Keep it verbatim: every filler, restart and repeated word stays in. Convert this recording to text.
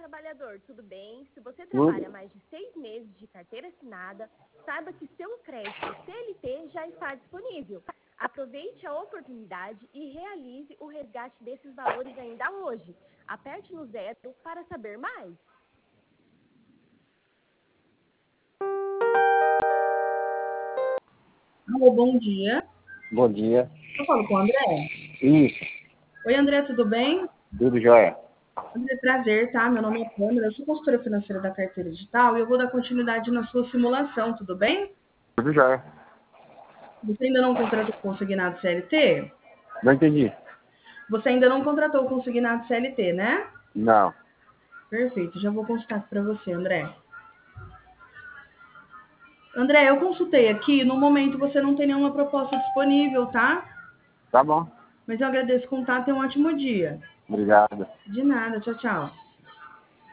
trabalhador, tudo bem? Se você Tudo. trabalha mais de seis meses de carteira assinada, saiba que seu crédito C L T já está disponível. Aproveite a oportunidade e realize o resgate desses valores ainda hoje. Aperte no zero para saber mais. Alô, bom dia. Bom dia. Eu falo com o André. Isso, Oi, André, tudo bem? tudo jóia. André, prazer, tá? Meu nome é Pâmela, eu sou consultora financeira da Carteira Digital e eu vou dar continuidade na sua simulação, tudo bem? Tudo jóia. Você ainda não contratou o consignado C L T? Não entendi. Você ainda não contratou o consignado C L T, né? Não. Perfeito, já vou consultar para você, André. André, eu consultei aqui, no momento você não tem nenhuma proposta disponível, tá? Tá bom. Mas eu agradeço o contato e um ótimo dia. Obrigado. De nada, tchau, tchau.